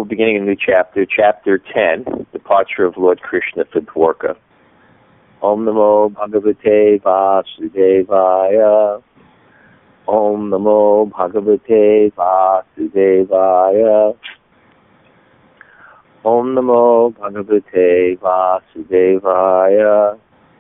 we're beginning a new chapter, chapter 10, Departure of Lord Krishna for Dwarka. Om Namo Bhagavate Vasudevaya. Om Namo Bhagavate Vasudevaya. Om Namo Bhagavate Vasudevaya.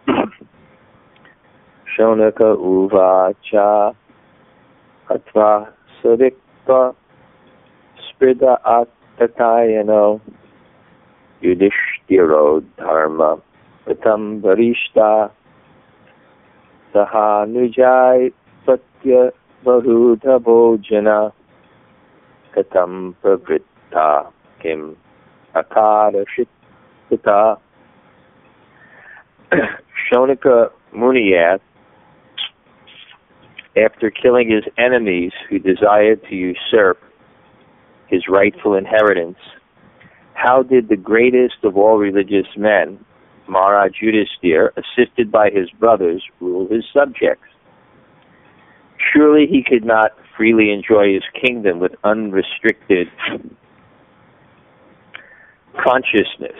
Shonaka Uvacha Atva Sadikta Sprida Attatayano Yudhishthiro Dharma Patam Varishta Sahanujai Patya Varudha Bhojana Katam Pravritta Kim Akara Shita. Shonaka Muni asked, after killing his enemies who desired to usurp his rightful inheritance, how did the greatest of all religious men, Maharaj Yudhisthira, assisted by his brothers, rule his subjects? Surely he could not freely enjoy his kingdom with unrestricted consciousness.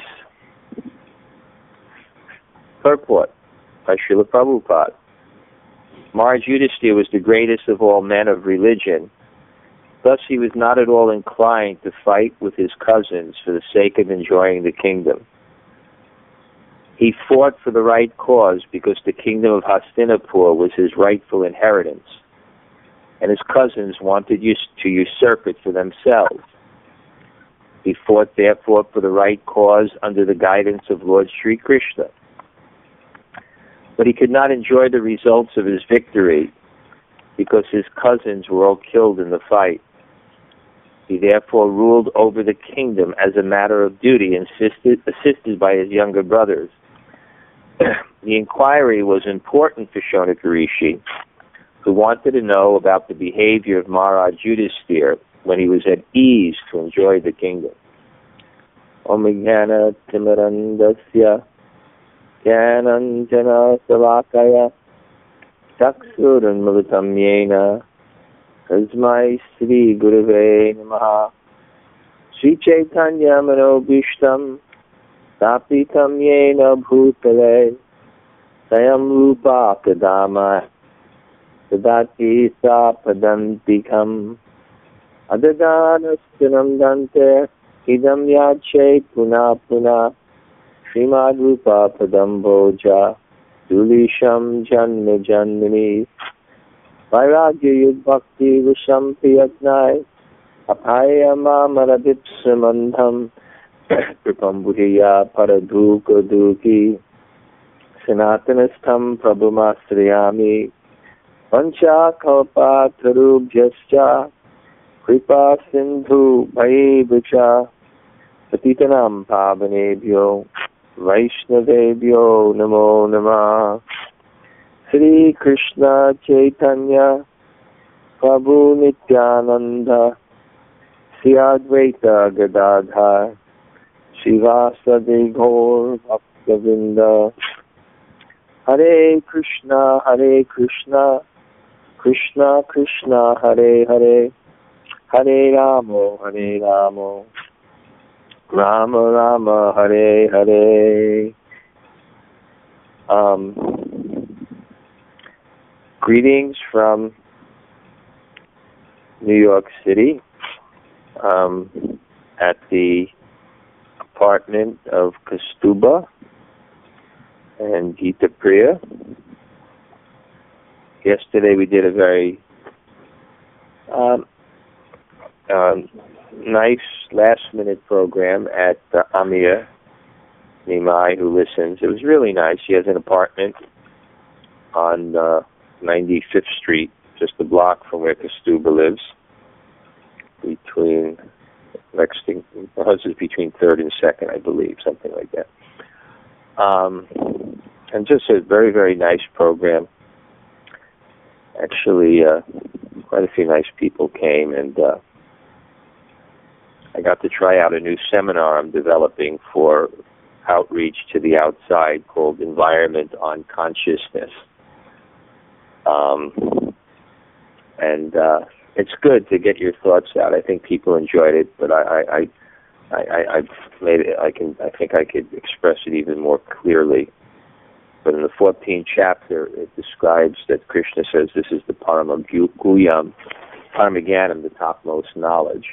Purport by Srila Prabhupada. Maharaj Yudhisthira was the greatest of all men of religion. Thus he was not at all inclined to fight with his cousins for the sake of enjoying the kingdom. He fought for the right cause because the kingdom of Hastinapur was his rightful inheritance, and his cousins wanted to usurp it for themselves. He fought, therefore, for the right cause under the guidance of Lord Sri Krishna. But he could not enjoy the results of his victory because his cousins were all killed in the fight. He therefore ruled over the kingdom as a matter of duty, assisted by his younger brothers. The inquiry was important for Shonaka Rishi, who wanted to know about the behavior of Maharaj Yudhisthira when he was at ease to enjoy the kingdom. Om Jnana Timirandasya Jnananjana Savakaya Chaksurunmilitam Yena Tasmai Sri Gurave Namaha Sri Chaitanya Manobhishtam Tapitam Yena Bhutale Sayam Rupa Kadama Sadati Sapadantikam Adadanastinam Dante Idam Yache Puna Puna Srimad Rupa Padamboja Dulisham Janma Janmini Vairagya Yud Bhakti Visham Priyatnai Apayama Maradip Samandham Kripam Buddhiya Paraduka Duki Sanatanistham Prabhumasriyami Pancha Kalpa Tarubhyascha Kripa Sindhu Bhaivacha Patitanam Pavanebhyo Vaishnavebhyo Namo Namah. Sri Krishna Chaitanya Prabhu Nityananda Sri Advaita Gadadhar Srivasadi Gaur Bhaktavinda. Hare Krishna Krishna Krishna Hare Hare Hare Rama Rama Rama Hare Hare. Greetings from New York City, at the apartment of Kaustubha and Gita Priya. Yesterday we did a very nice last-minute program at Amia Nimai, who listens. It was really nice. She has an apartment on 95th Street, just a block from where Kaustubha lives, between Lexington, her husband's between 3rd and 2nd, I believe, something like that. And just a very, very nice program. Actually, quite a few nice people came, and I got to try out a new seminar I'm developing for outreach to the outside called Environment on Consciousness. And it's good to get your thoughts out. I think people enjoyed it, but I've made it. I think I could express it even more clearly. But in the 14th chapter, it describes that Krishna says this is the Paramaguyam, Paramaganam, the topmost knowledge.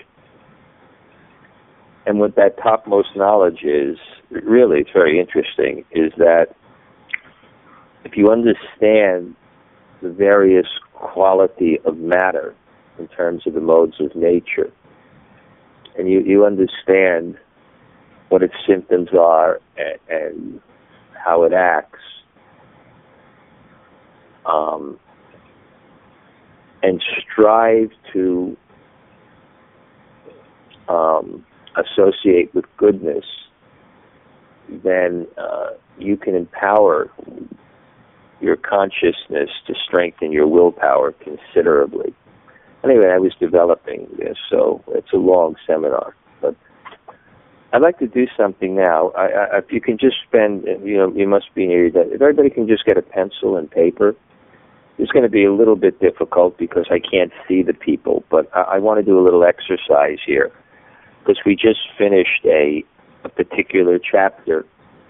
And what that topmost knowledge is, really, it's very interesting, is that if you understand the various quality of matter in terms of the modes of nature, and you understand what its symptoms are and how it acts, and strive to associate with goodness, then you can empower your consciousness to strengthen your willpower considerably. Anyway, I was developing this, so it's a long seminar. But I'd like to do something now. If you can just spend, you must be near your desk. If everybody can just get a pencil and paper. It's going to be a little bit difficult because I can't see the people, but I want to do a little exercise here because we just finished a particular chapter,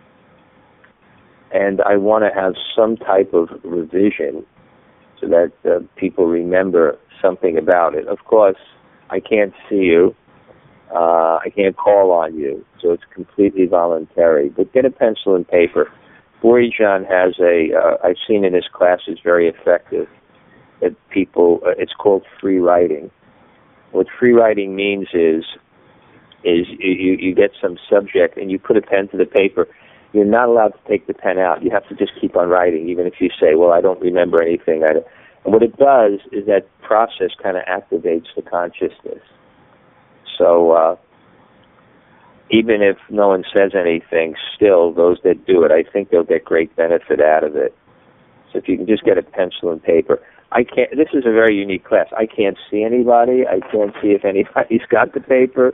and I want to have some type of revision so that people remember something about it. Of course, I can't see you. I can't call on you, so it's completely voluntary. But get a pencil and paper. Borijan has I've seen in his classes, very effective, that people, it's called free writing. What free writing means is you get some subject and you put a pen to the paper. You're not allowed to take the pen out. You have to just keep on writing, even if you say, well, I don't remember anything. And what it does is that process kind of activates the consciousness. So even if no one says anything, still, those that do it, I think they'll get great benefit out of it. So if you can just get a pencil and paper. This is a very unique class. I can't see anybody. I can't see if anybody's got the paper.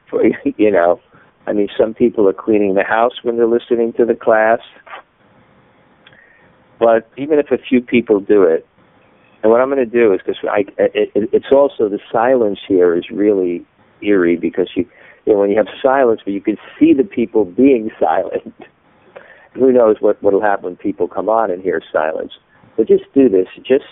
Some people are cleaning the house when they're listening to the class. But even if a few people do it, and what I'm going to do is, because it's also, the silence here is really eerie because when you have silence, but you can see the people being silent. Who knows what will happen when people come on and hear silence. But just do this.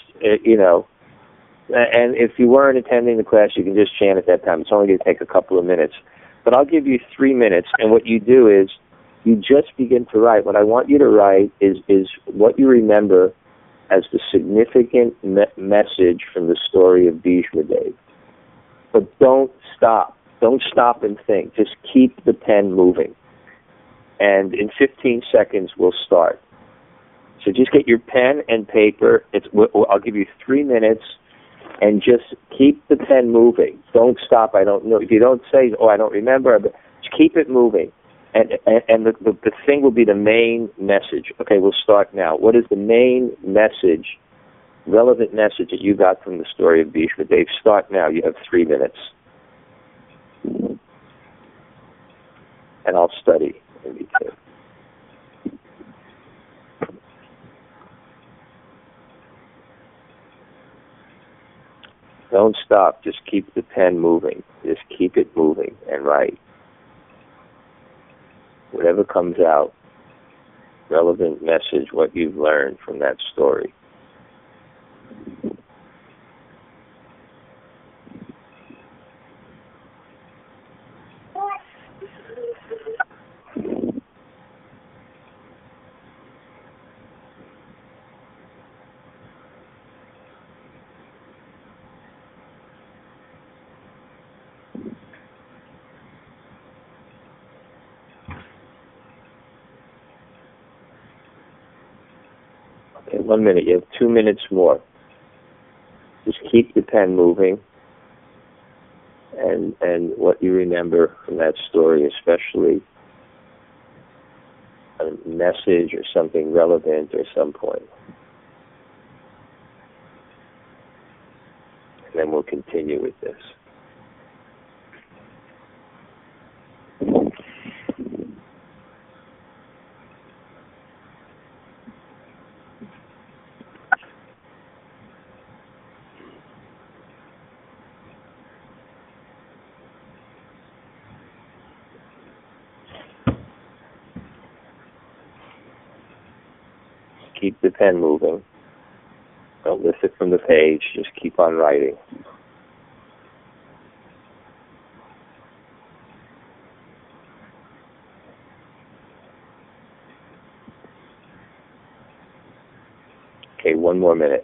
And if you weren't attending the class, you can just chant at that time. It's only going to take a couple of minutes. But I'll give you 3 minutes, and what you do is you just begin to write. What I want you to write is what you remember as the significant message from the story of Bhishma Dev. But don't stop. Don't stop and think. Just keep the pen moving. And in 15 seconds, we'll start. So just get your pen and paper. I'll give you 3 minutes, and just keep the pen moving. Don't stop. I don't know. If you don't say, I don't remember, but just keep it moving. And the thing will be the main message. Okay, we'll start now. What is the main message, relevant message that you got from the story of Bhishma Dev? Start now. You have 3 minutes. And I'll study in between. Don't stop. Just keep the pen moving. Just keep it moving and write. Whatever comes out, relevant message, what you've learned from that story. Okay, 1 minute. You have 2 minutes more. Just keep the pen moving, and what you remember from that story, especially a message or something relevant or some point. And then we'll continue with this. keep the pen moving. Don't lift it from the page. Just keep on writing. Okay, 1 more minute.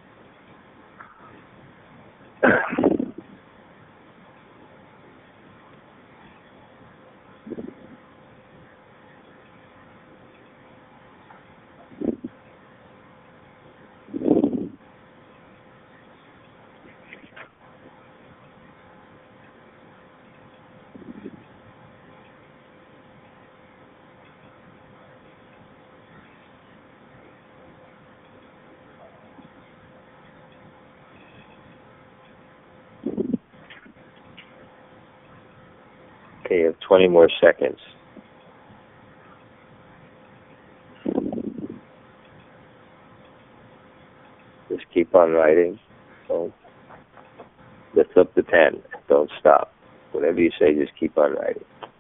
Okay, you have 20 more seconds. Just keep on writing. Don't lift up the pen. Don't stop. Whatever you say, just keep on writing.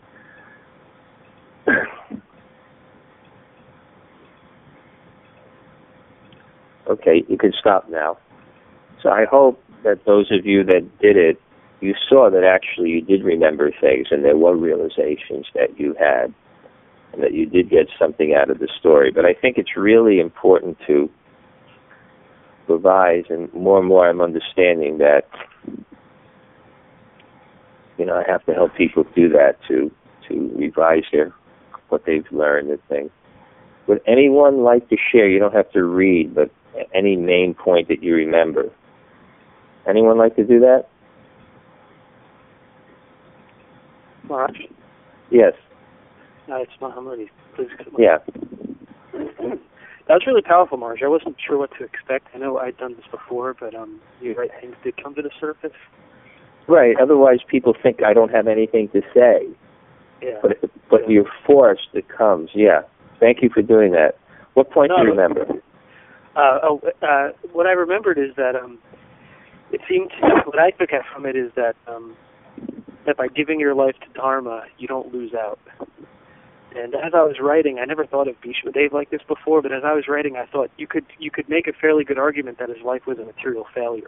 Okay, you can stop now. So I hope that those of you that did it, you saw that actually you did remember things and there were realizations that you had and that you did get something out of the story. But I think it's really important to revise, and more I'm understanding that, I have to help people do that, to revise what they've learned and things. Would anyone like to share? You don't have to read, but any main point that you remember. Anyone like to do that? Maharaj? Yes. It's Mahamudi. Please come on. Yeah. That was really powerful, Maharaj. I wasn't sure what to expect. I know I'd done this before, but the right things did come to the surface. Right. Otherwise, people think I don't have anything to say. Yeah. But you're forced. It comes. Yeah. Thank you for doing that. What point do you remember? What I remembered is that it seemed, what I took out from it is that by giving your life to Dharma, you don't lose out. And as I was writing, I never thought of Bhishmadev like this before, but as I was writing, I thought you could make a fairly good argument that his life was a material failure.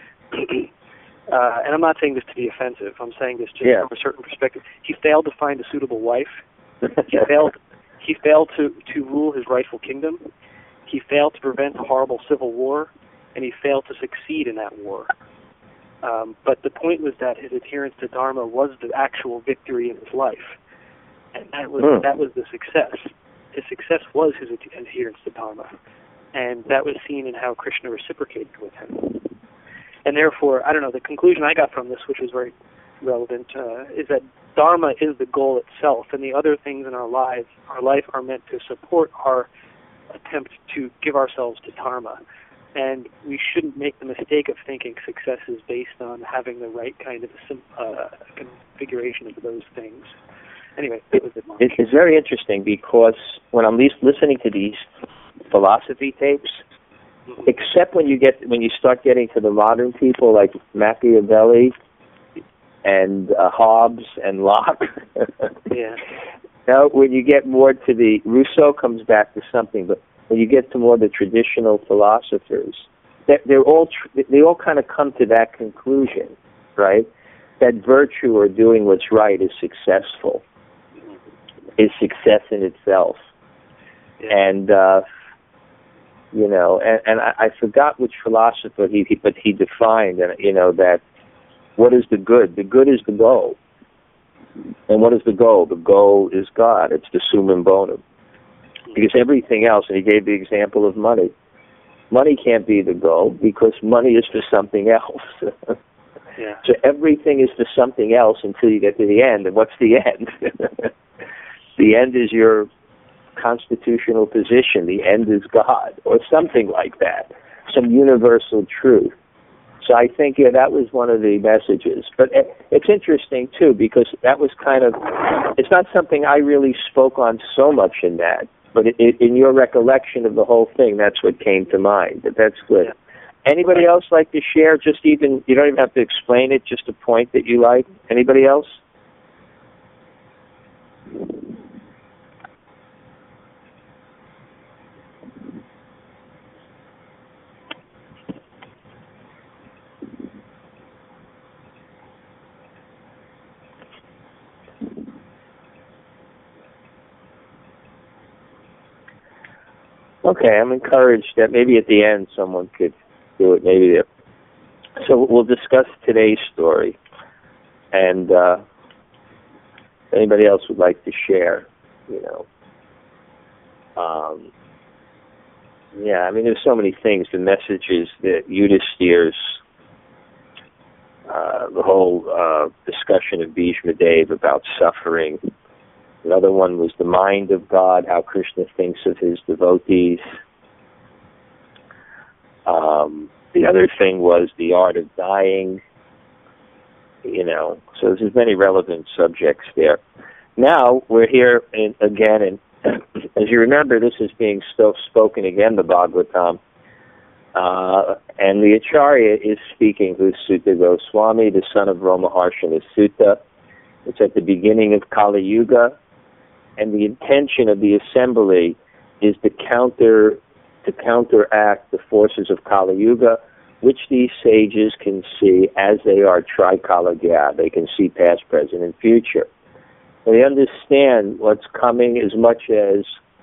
And I'm not saying this to be offensive. I'm saying this just from a certain perspective. He failed to find a suitable wife. He failed to rule his rightful kingdom. He failed to prevent a horrible civil war, and he failed to succeed in that war. But the point was that his adherence to Dharma was the actual victory in his life, and that was the success. His success was his adherence to Dharma, and that was seen in how Krishna reciprocated with him. And therefore, I don't know, the conclusion I got from this, which was very relevant, is that Dharma is the goal itself, and the other things in our life are meant to support our attempt to give ourselves to Dharma. And we shouldn't make the mistake of thinking success is based on having the right kind of configuration of those things. Anyway, that was it. It's very interesting because when I'm listening to these philosophy tapes, except when you start getting to the modern people like Machiavelli and Hobbes and Locke. Yeah. Now, when you get more to Rousseau comes back to something, but when you get to more the traditional philosophers, they all kind of come to that conclusion, right? That virtue or doing what's right is successful, is success in itself. Yeah. And and I forgot which philosopher he defined, that what is the good? The good is the goal. And what is the goal? The goal is God. It's the summum bonum. Because everything else, and he gave the example of money. Money can't be the goal because money is for something else. Yeah. So everything is for something else until you get to the end. And what's the end? The end is your constitutional position. The end is God, or something like that. Some universal truth. So I think, that was one of the messages. But it's interesting, too, because that was it's not something I really spoke on so much in that. But in your recollection of the whole thing, that's what came to mind. But that's good. Yeah. Anybody else like to share? You don't even have to explain it, just a point that you like. Anybody else? Okay, I'm encouraged that maybe at the end someone could do it. Maybe so we'll discuss today's story, and if anybody else would like to share, yeah, I mean, there's so many things. The messages that Yudhisthira's, the whole discussion of Bhishma Dev about suffering. Another one was the mind of God, how Krishna thinks of his devotees. The other thing was the art of dying. So there's many relevant subjects there. Now we're here again, and as you remember, this is being spoken again, the Bhagavatam. And the Acharya is speaking, who's Suta Goswami, the son of Romaharshana Sutta. It's at the beginning of Kali Yuga, and the intention of the assembly is to counteract the forces of Kali Yuga, which these sages can see as they are Trikalagya. They can see past, present, and future. They understand what's coming as much as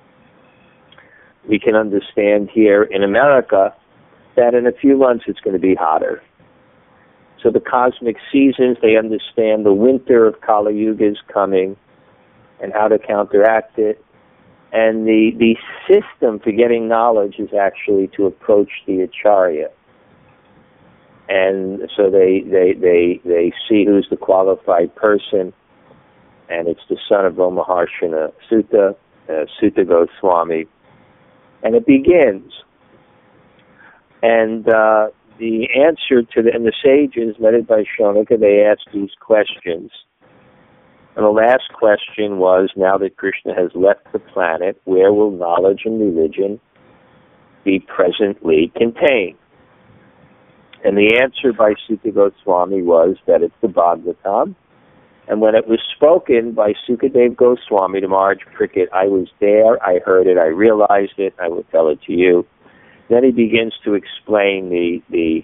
we can understand here in America that in a few months it's going to be hotter. So the cosmic seasons, they understand the winter of Kali Yuga is coming and how to counteract it. And the system for getting knowledge is actually to approach the Acharya. And so they see who's the qualified person, and it's the son of Romaharshana Sutta, Suta Goswami. And it begins. And the answer to and the sages, led by Shonaka, they asked these questions. And the last question was, now that Krishna has left the planet, where will knowledge and religion be presently contained? And the answer by Suta Goswami was that it's the Bhagavatam. And when it was spoken by Sukadev Goswami to Maharaj Parikshit, I was there, I heard it, I realized it, I will tell it to you. Then he begins to explain the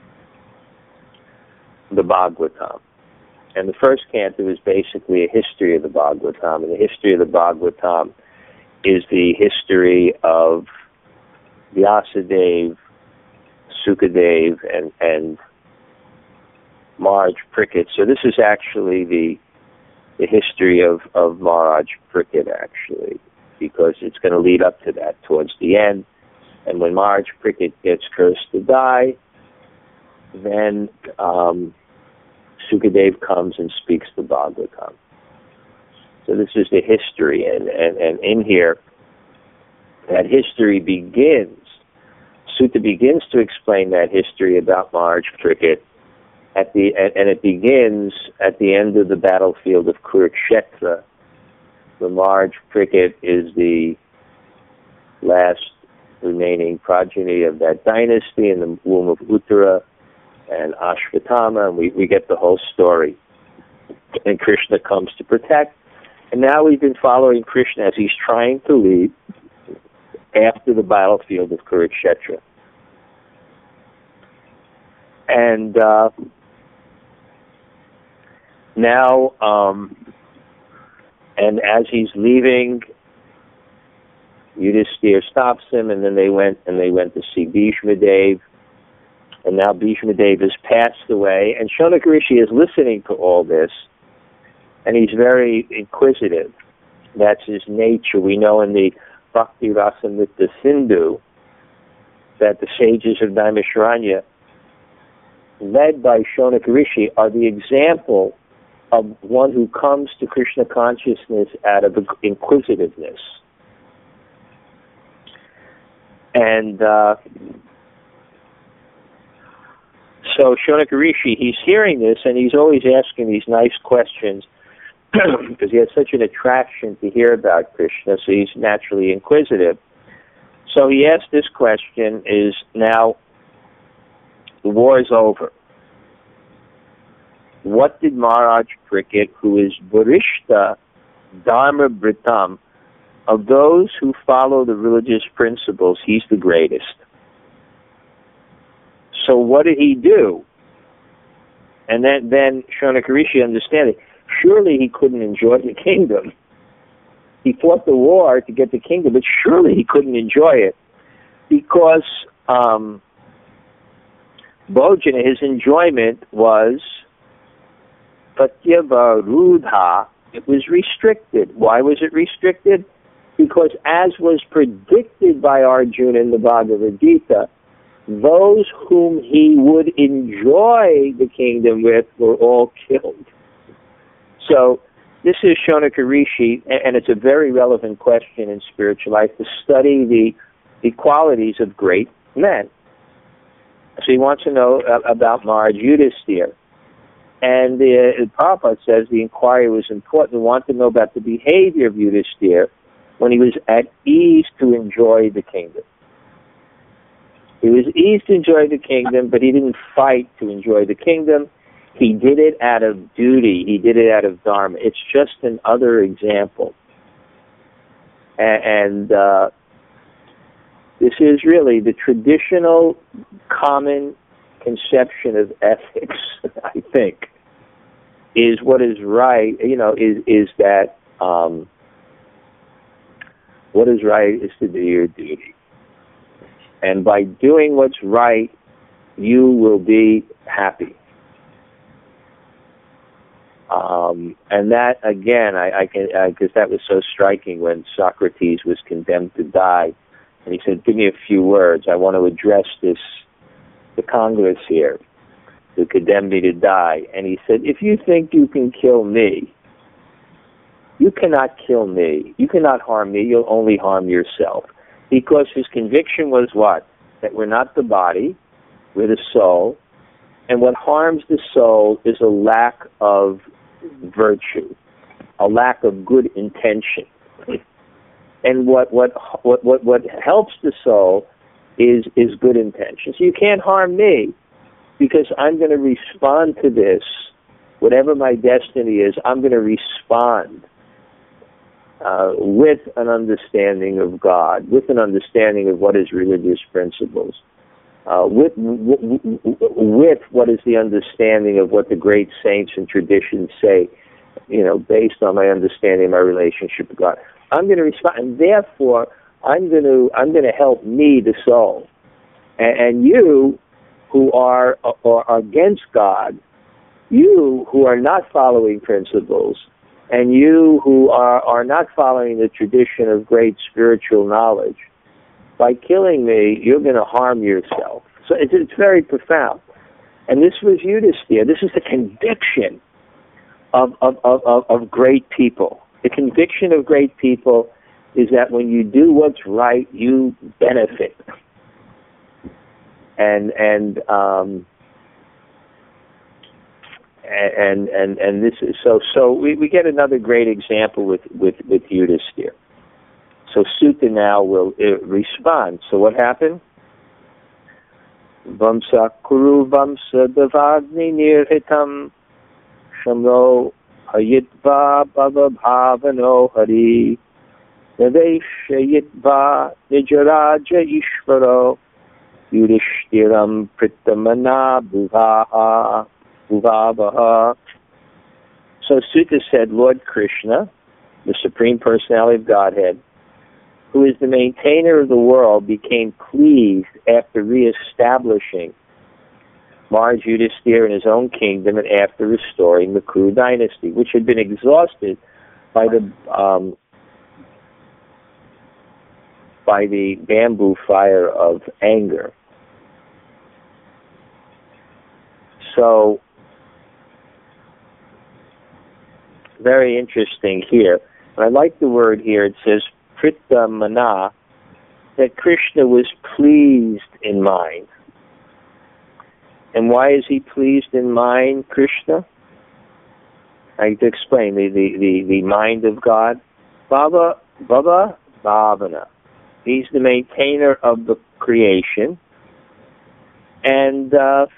Bhagavatam. And the first canto is basically a history of the Bhagavatam. And the history of the Bhagavatam is the history of Vyasadeva, Sukadev, and Maharaj Parikshit. So this is actually the history of Maharaj Parikshit, actually, because it's going to lead up to that towards the end. And when Maharaj Parikshit gets cursed to die, then Sukadev comes and speaks the Bhagavatam. So this is the history, and in here, that history begins. Sutta begins to explain that history about Maharaj Parikshit, and it begins at the end of the battlefield of Kurukshetra. The Maharaj Parikshit is the last remaining progeny of that dynasty in the womb of Uttara and Ashvatthama, and we get the whole story. And Krishna comes to protect. And now we've been following Krishna as he's trying to leave after the battlefield of Kurukshetra. And now, and as he's leaving, Yudhisthira stops him, and then they went to see Bhishma Dev. And now Bhishma Dev has passed away, and Shonaka Rishi is listening to all this, and he's very inquisitive. That's his nature. We know in the Bhakti Rasamrita Sindhu that the sages of Naimisharanya, led by Shonaka Rishi, are the example of one who comes to Krishna consciousness out of inquisitiveness. And so Shonaka Rishi, he's hearing this, and he's always asking these nice questions because he has such an attraction to hear about Krishna, so he's naturally inquisitive. So he asked this question, is now the war is over. What did Maharaj Parikshit, who is Varishta Dharma Britam, of those who follow the religious principles, he's the greatest. So what did he do? And then Shonaka Rishi understands it. Surely he couldn't enjoy the kingdom. He fought the war to get the kingdom, but surely he couldn't enjoy it because Bhojana, his enjoyment was Patyava Rudha. It was restricted. Why was it restricted? Because as was predicted by Arjuna in the Bhagavad Gita, those whom he would enjoy the kingdom with were all killed. So this is Shonaka Rishi, and it's a very relevant question in spiritual life to study the qualities of great men. So he wants to know about Maharaj Yudhisthira. And the Prabhupada says the inquiry was important. He wanted to know about the behavior of Yudhisthira when he was at ease to enjoy the kingdom. He was eased to enjoy the kingdom, but he didn't fight to enjoy the kingdom. He did it out of duty. He did it out of dharma. It's just another example. And this is really the traditional common conception of ethics, I think, is what is right, is that what is right is to do your duty. And by doing what's right, you will be happy. And that, again, because that was so striking when Socrates was condemned to die. And he said, give me a few words. I want to address the Congress here who condemned me to die. And he said, if you think you can kill me, you cannot kill me. You cannot harm me. You'll only harm yourself. Because his conviction was what? That we're not the body, we're the soul. And what harms the soul is a lack of virtue, a lack of good intention. And what helps the soul is good intention. So you can't harm me because I'm going to respond to this. Whatever my destiny is, I'm going to respond with an understanding of God, with an understanding of what is religious principles, with what is the understanding of what the great saints and traditions say, based on my understanding of my relationship with God. I'm going to respond, and therefore I'm going to help me, the soul, and you who are against God, you who are not following principles, and you who are not following the tradition of great spiritual knowledge, by killing me, you're going to harm yourself. So it's very profound. And this was Yudhisthira. This is the conviction of great people. The conviction of great people is that when you do what's right, you benefit. And this is so we get another great example with Yudhisthira. So Sutta now will respond. So what happened? Vamsa kuru vamsa davagni nirhitam shamro hayitva bhava bhavano hari naveshayitva nijaraja ishvaro Yudhishtiram prittamana bhuvavaha. So Sutta said, Lord Krishna, the Supreme Personality of Godhead, who is the maintainer of the world, became pleased after reestablishing Maharaj Yudhisthira in his own kingdom and after restoring the Kuru dynasty, which had been exhausted by the bamboo fire of anger. So, very interesting here. And I like the word here. It says, Pritta Mana, that Krishna was pleased in mind. And why is he pleased in mind, Krishna? I have to explain the mind of God. Bhava Bhavana. He's the maintainer of the creation. And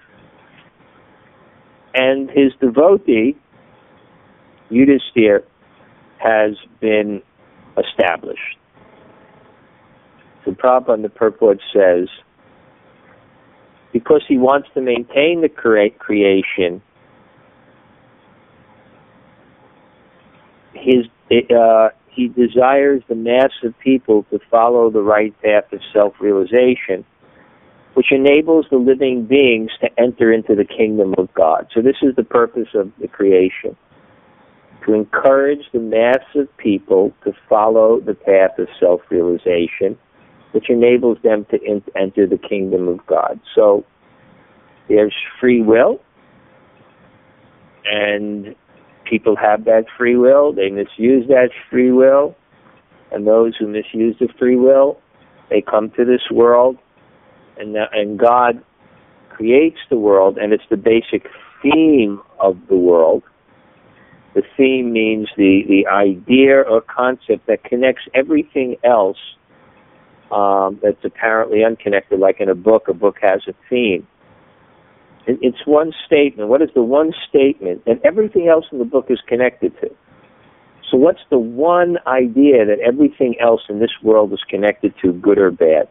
his devotee, Yudhisthira, has been established. So Prabhupada in the purport says, because he wants to maintain the creation, he desires the mass of people to follow the right path of self-realization, which enables the living beings to enter into the kingdom of God. So this is the purpose of the creation, to encourage the mass of people to follow the path of self-realization, which enables them to enter the kingdom of God. So there's free will, and people have that free will. They misuse that free will, and those who misuse the free will, they come to this world, and God creates the world, and it's the basic theme of the world. The theme means the idea or concept that connects everything else that's apparently unconnected, like in a book has a theme. It's one statement. What is the one statement that everything else in the book is connected to? So what's the one idea that everything else in this world is connected to, good or bad?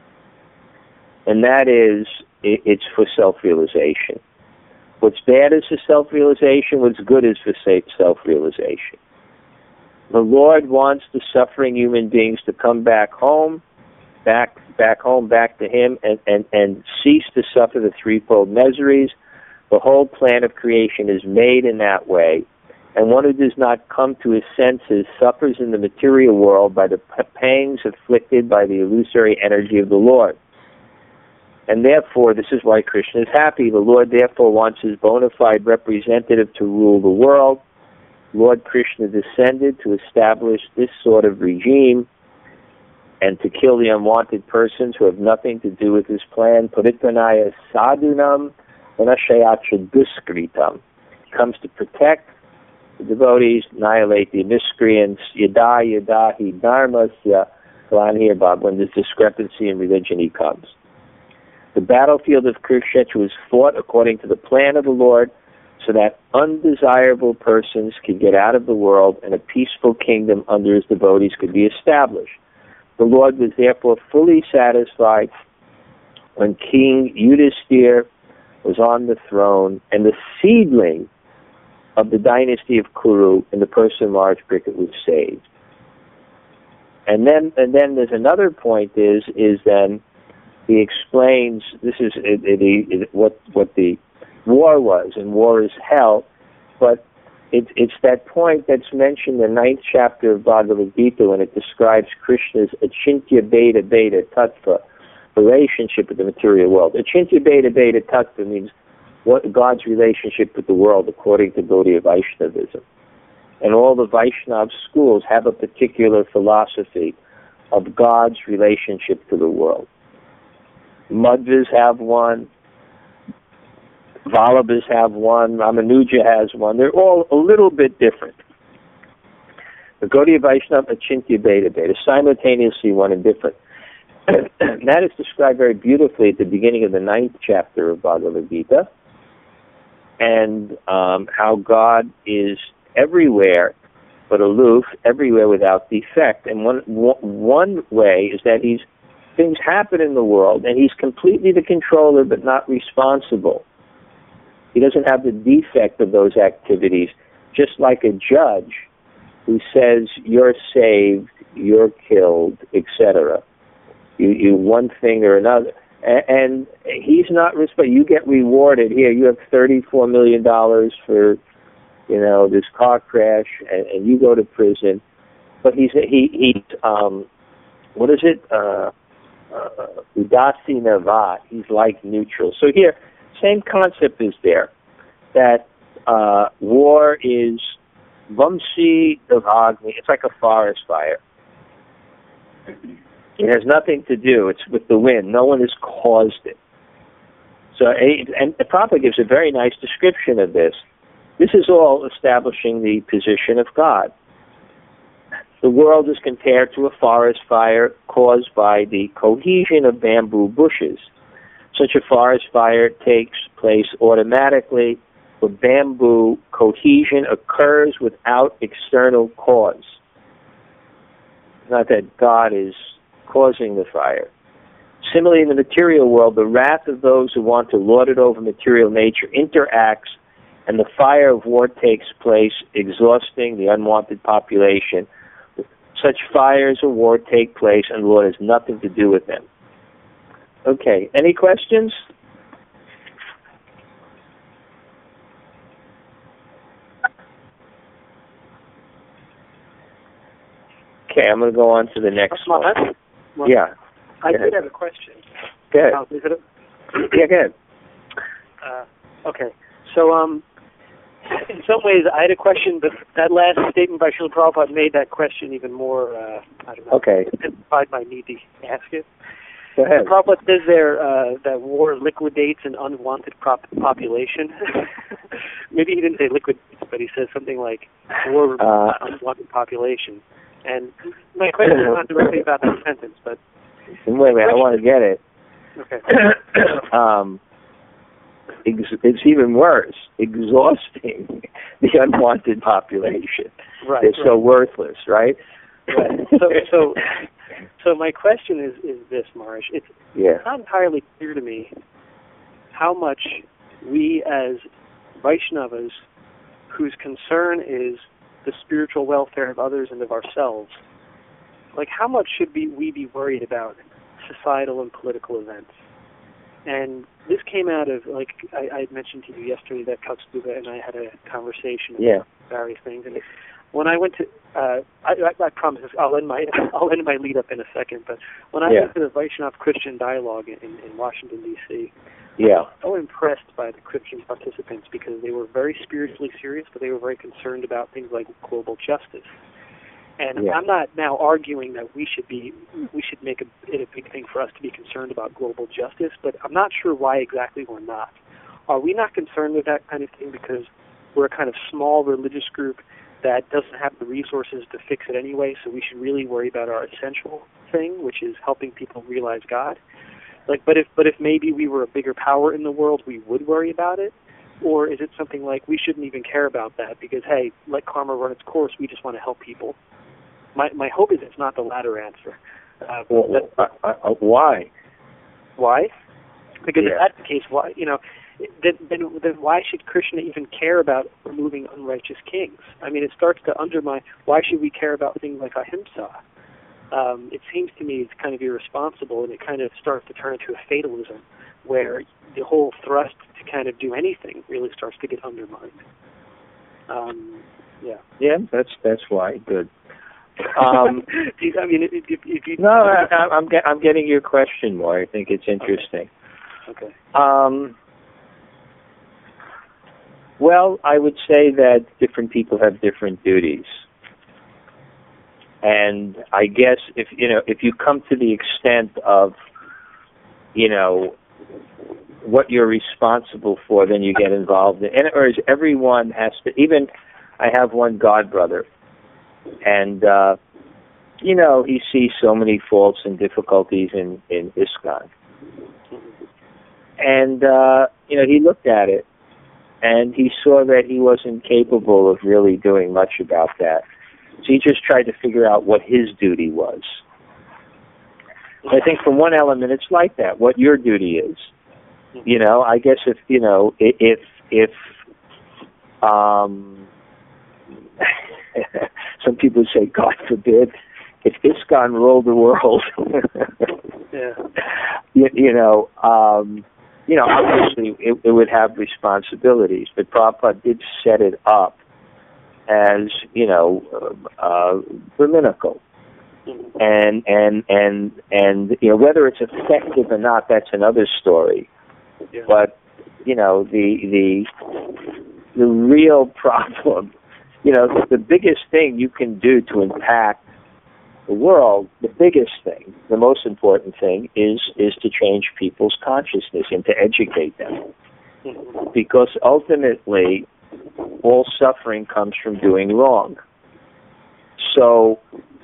And that is, it's for self-realization. What's bad is for self-realization. What's good is for self-realization. The Lord wants the suffering human beings to come back home, back to Him, and cease to suffer the threefold miseries. The whole plan of creation is made in that way. And one who does not come to his senses suffers in the material world by the pangs inflicted by the illusory energy of the Lord. And therefore, this is why Krishna is happy. The Lord therefore wants his bona fide representative to rule the world. Lord Krishna descended to establish this sort of regime and to kill the unwanted persons who have nothing to do with his plan. Paritvanaya sadhunam vanashayacha duskritam. He comes to protect the devotees, annihilate the miscreants. Yada hi dharmasya glanhirbhab. When there's discrepancy in religion, he comes. The battlefield of Kurukshetra was fought according to the plan of the Lord, so that undesirable persons could get out of the world and a peaceful kingdom under his devotees could be established. The Lord was therefore fully satisfied when King Yudhisthira was on the throne and the seedling of the dynasty of Kuru in the person of Maharaj Parikshit was saved. And then there's another point is then he explains, this is what the war was, and war is hell, but it's that point that's mentioned in the 9th chapter of Bhagavad Gita when it describes Krishna's Achintya Bheda Bheda Tattva, relationship with the material world. Achintya Bheda Bheda Tattva means what God's relationship with the world according to Gaudiya Vaishnavism. And all the Vaishnava schools have a particular philosophy of God's relationship to the world. Madhvas have one, Vallabhas have one, Ramanuja has one. They're all a little bit different. The Gaudiya Vaishnava, Achintya Bheda Bheda, simultaneously one and different. That is described very beautifully at the beginning of the 9th chapter of Bhagavad Gita, and how God is everywhere but aloof, everywhere without defect. And one way is that things happen in the world, and he's completely the controller but not responsible. He doesn't have the defect of those activities, just like a judge who says, you're saved, you're killed, etc. You one thing or another. And he's not responsible. You get rewarded. Here, you have $34 million for, this car crash, and you go to prison. But he's what is it? Udasi Nava. He's like neutral. So here, same concept is there, that war is Vamsi Davagni. It's like a forest fire. It has nothing to do. It's with the wind. No one has caused it. So, and the Prabhupada gives a very nice description of this. This is all establishing the position of God. The world is compared to a forest fire caused by the cohesion of bamboo bushes. Such a forest fire takes place automatically, but bamboo cohesion occurs without external cause. Not that God is causing the fire. Similarly, in the material world, the wrath of those who want to lord it over material nature interacts, and the fire of war takes place, exhausting the unwanted population such fires or war take place, and the Lord has nothing to do with them. Okay, any questions? Okay, I'm going to go on to the next one. Well, yeah. I did have a question. Go ahead. Yeah, go ahead. Okay. So, in some ways, I had a question, but that last statement by Srila Prabhupada made that question even more, I don't know, intensified my need to ask it. Go ahead. Prabhupada says there that war liquidates an unwanted population. Maybe he didn't say liquidates, but he says something like war unwanted population. And my question is not directly about that sentence, but... Wait, I want to get it. Okay. It's even worse, exhausting the unwanted population. Right. They're so worthless, right? Right. So my question is this, Maharaj. It's not entirely clear to me how much we as Vaishnavas, whose concern is the spiritual welfare of others and of ourselves, like how much should we be worried about societal and political events? And this came out of, like I had mentioned to you yesterday, that Kaustubha and I had a conversation about various things. And when I went to, I promise I'll end my lead up in a second. But when I went to the Vaishnav Christian Dialogue in Washington D.C., I was so impressed by the Christian participants because they were very spiritually serious, but they were very concerned about things like global justice. And I'm not now arguing that we should make it a big thing for us to be concerned about global justice, but I'm not sure why exactly we're not. Are we not concerned with that kind of thing because we're a kind of small religious group that doesn't have the resources to fix it anyway, so we should really worry about our essential thing, which is helping people realize God? But if maybe we were a bigger power in the world, we would worry about it? Or is it something like we shouldn't even care about that because, hey, let karma run its course, we just want to help people? My hope is it's not the latter answer. Why? Why? Because if that's the case, why? Then why should Krishna even care about removing unrighteous kings? I mean, it starts to undermine. Why should we care about things like ahimsa? It seems to me it's kind of irresponsible, and it kind of starts to turn into a fatalism, where the whole thrust to kind of do anything really starts to get undermined. Yeah, that's why. Good. I mean, if you no, I'm getting your question more. I think it's interesting. Okay. Well, I would say that different people have different duties, and I guess if you come to the extent of what you're responsible for, then you get involved in. And or everyone has to. Even I have one godbrother. And, he sees so many faults and difficulties in ISKCON. And, he looked at it, and he saw that he wasn't capable of really doing much about that. So he just tried to figure out what his duty was. I think from one element, it's like that, what your duty is. I guess if some people say, God forbid, if ISKCON ruled the world, obviously it would have responsibilities. But Prabhupada did set it up as, Brahminical. And whether it's effective or not, that's another story. Yeah. But, the real problem, the biggest thing you can do to impact the world, the biggest thing, the most important thing is to change people's consciousness and to educate them. Because ultimately, all suffering comes from doing wrong. So,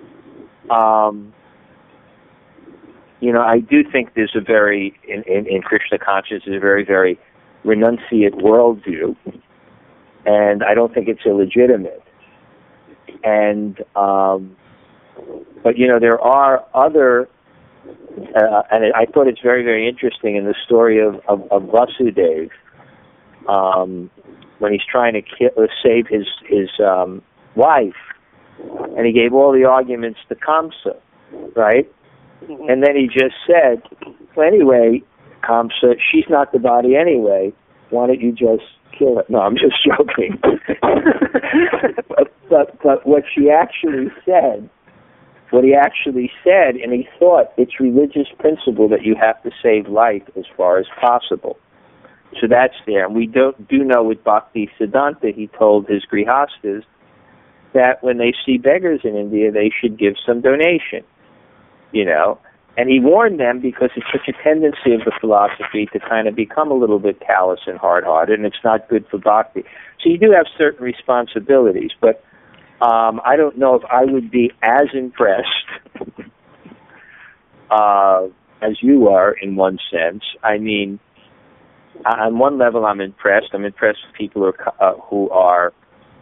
I do think there's a very, in Krishna consciousness, a very, very renunciate worldview. And I don't think it's illegitimate. And, but there are other, and I thought it's very, very interesting in the story of Vasudeva, when he's trying to save his wife, And he gave all the arguments to Kamsa, right? Mm-hmm. And then he just said, well, anyway, Kamsa, she's not the body anyway. Why don't you just kill it? No, I'm just joking. but what he actually said, and he thought it's religious principle that you have to save life as far as possible. So that's there. And we do know with Bhakti Siddhanta, he told his grihastas that when they see beggars in India, they should give some donation, you know. And he warned them because it's such a tendency of the philosophy to kind of become a little bit callous and hard-hearted, and it's not good for bhakti. So you do have certain responsibilities, but I don't know if I would be as impressed as you are in one sense. I mean, on one level I'm impressed. I'm impressed with people who are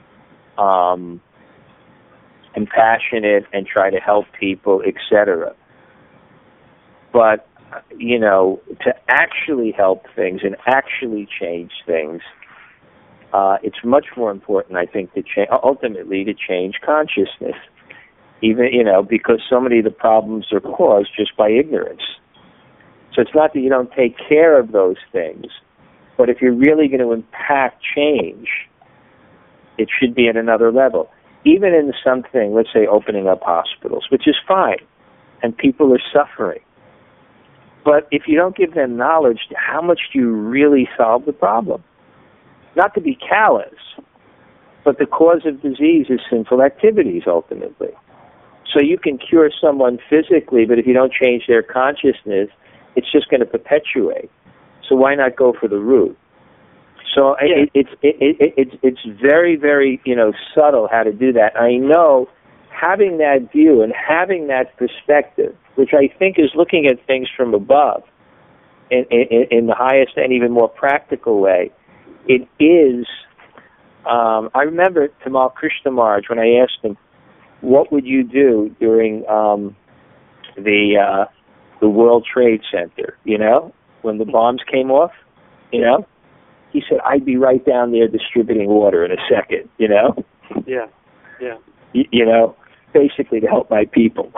compassionate and try to help people, etc. But, you know, to actually help things and actually change things, it's much more important, I think, ultimately to change consciousness. Even, you know, because so many of the problems are caused just by ignorance. So it's not that you don't take care of those things, but if you're really going to impact change, it should be at another level. Even in something, let's say opening up hospitals, which is fine, and people are suffering. But if you don't give them knowledge, how much do you really solve the problem? Not to be callous, but the cause of disease is sinful activities, ultimately. So you can cure someone physically, but if you don't change their consciousness, it's just going to perpetuate. So why not go for the root? So yeah. It's very, very, you know, subtle how to do that. I know having that view and having that perspective, which I think is looking at things from above in the highest and even more practical way, it is, I remember Tamal Krishna Maharaj, when I asked him, what would you do during the World Trade Center, you know, when the bombs came off, you know? He said, I'd be right down there distributing water in a second, you know? Yeah, yeah. You know, basically to help my people.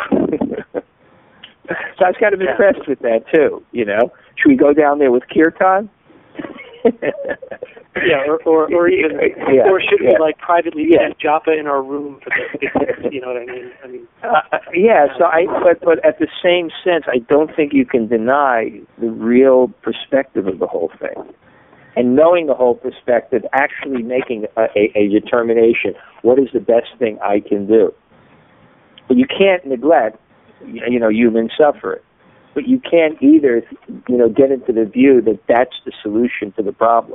So I was kind of impressed with that, too, you know? Should we go down there with kirtan? Yeah, or even, or should we like privately chant japa in our room for the, you know what I mean? But at the same sense, I don't think you can deny the real perspective of the whole thing. And knowing the whole perspective, actually making a determination, what is the best thing I can do? But you can't neglect, you know, human suffering. But you can't either, you know, get into the view that that's the solution to the problem.